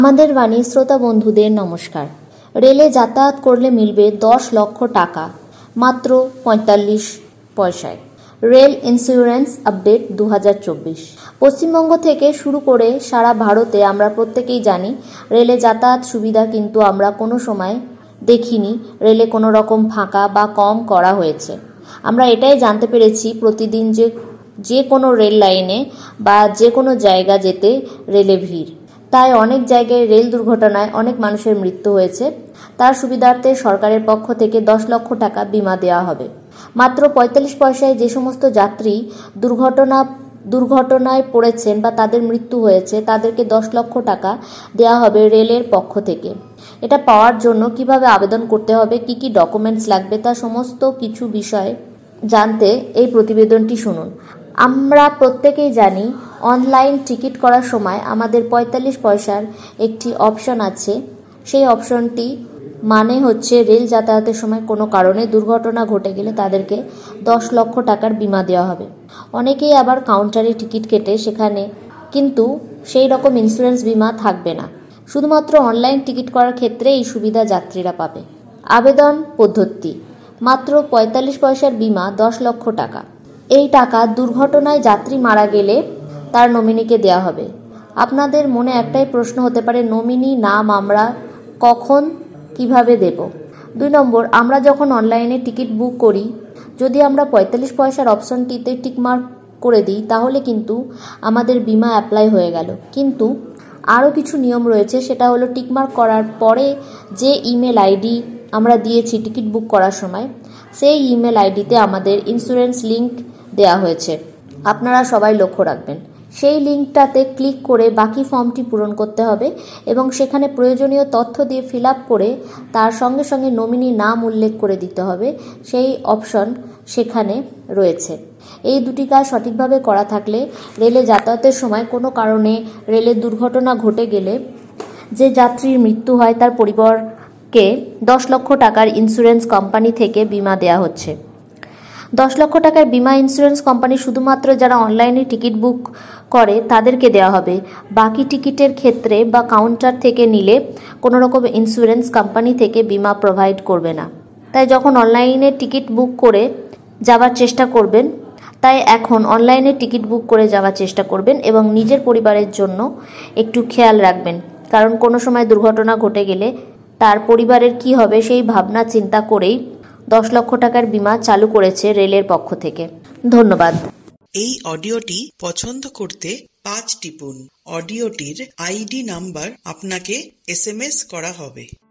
আমাদের বাণী শ্রোতা বন্ধুদের নমস্কার। রেলে যাতায়াত করলে মিলবে 10 লক্ষ টাকা মাত্র 45 পয়সায়। Rail insurance update 2024। পশ্চিমবঙ্গ থেকে শুরু করে সারা ভারতে আমরা প্রত্যেকেই জানি রেলে যাতায়াত সুবিধা কিন্তু আমরা কোনো সময় দেখিনি রেলে কোনো রকম ফাঁকা বা কম করা হয়েছে। আমরা এটাই জানতে পেরেছি প্রতিদিন যে কোনো রেল লাইনে বা যে কোনো জায়গা যেতে রেলে ভিড়। তাই অনেক জায়গায় রেল দুর্ঘটনায় অনেক মানুষের মৃত্যু হয়েছে। তার সুবিধার্থে সরকারের পক্ষ থেকে 10 লক্ষ টাকা বিমা দেওয়া হবে। মাত্র 45 পয়সায় যে সমস্ত যাত্রী দুর্ঘটনায় পড়েছেন বা তাদের মৃত্যু হয়েছে তাদেরকে 10 লক্ষ টাকা দেওয়া হবে রেলের পক্ষ থেকে। এটা পাওয়ার জন্য কিভাবে আবেদন করতে হবে, কি কি ডকুমেন্টস লাগবে, তা সমস্ত কিছু বিষয় জানতে এই প্রতিবেদনটি শুনুন। আমরা প্রত্যেকেই জানি অনলাইন টিকিট করার সময় আমাদের 45 পয়সার একটি অপশন আছে। সেই অপশনটি মানে হচ্ছে রেল যাতায়াতের সময় কোনো কারণে দুর্ঘটনা ঘটে গেলে তাদেরকে 10 লক্ষ টাকার বিমা দেওয়া হবে। অনেকেই আবার কাউন্টারে টিকিট কেটে সেখানে, কিন্তু সেই রকম ইন্স্যুরেন্স বিমা থাকবে না। শুধুমাত্র অনলাইন টিকিট করার ক্ষেত্রে এই সুবিধা যাত্রীরা পাবে। আবেদন পদ্ধতি: মাত্র 45 পয়সার বিমা 10 লক্ষ টাকা। এই টাকা দুর্ঘটনায় যাত্রী মারা গেলে তার নমিনিকে দেওয়া হবে। আপনাদের মনে একটাই প্রশ্ন হতে পারে, নমিনি নাম আমরা কখন কিভাবে দেব? 2 নম্বর, আমরা যখন অনলাইনে টিকিট বুক করি, যদি আমরা 45 পয়সার অপশনটিতে টিকমার্ক করে দিই তাহলে কিন্তু আমাদের বিমা অ্যাপ্লাই হয়ে গেল। কিন্তু আরও কিছু নিয়ম রয়েছে, সেটা হলো টিকমার্ক করার পরে যে ইমেল আইডি আমরা দিয়েছি টিকিট বুক করার সময়, সেই ইমেল আইডিতে আমাদের ইন্স্যুরেন্স লিঙ্ক দেওয়া হয়েছে। আপনারা সবাই লক্ষ্য রাখবেন। সেই লিঙ্কটাতে ক্লিক করে বাকি ফর্মটি পূরণ করতে হবে এবং সেখানে প্রয়োজনীয় তথ্য দিয়ে ফিল আপ করে তার সঙ্গে সঙ্গে নমিনি নাম উল্লেখ করে দিতে হবে। সেই অপশন সেখানে রয়েছে। এই দুটি কাজ সঠিকভাবে করা থাকলে রেলে যাতায়াতের সময় কোনো কারণে রেলের দুর্ঘটনা ঘটে গেলে যে যাত্রীর মৃত্যু হয় তার পরিবারকে 10 লক্ষ টাকার ইন্স্যুরেন্স কোম্পানি থেকে বিমা দেওয়া হচ্ছে। 10 লক্ষ টাকার বিমা ইন্স্যুরেন্স কোম্পানি শুধুমাত্র যারা অনলাইনে টিকিট বুক করে তাদেরকে দেওয়া হবে। বাকি টিকিটের ক্ষেত্রে বা কাউন্টার থেকে নিলে কোনো রকম ইন্স্যুরেন্স কোম্পানি থেকে বিমা প্রোভাইড করবে না। তাই যখন অনলাইনে টিকিট বুক করে যাওয়ার চেষ্টা করবেন, এখন অনলাইনে টিকিট বুক করে যাওয়ার চেষ্টা করবেন এবং নিজের পরিবারের জন্য একটু খেয়াল রাখবেন, কারণ কোনো সময় দুর্ঘটনা ঘটে গেলে তার পরিবারের কি হবে সেই ভাবনা চিন্তা করেই 10 লক্ষ টাকার বিমা চালু করেছে রেলের পক্ষ থেকে। ধন্যবাদ। এই অডিওটি পছন্দ করতে 5 টিপুন। অডিওটির আইডি নাম্বার আপনাকে SMS করা হবে।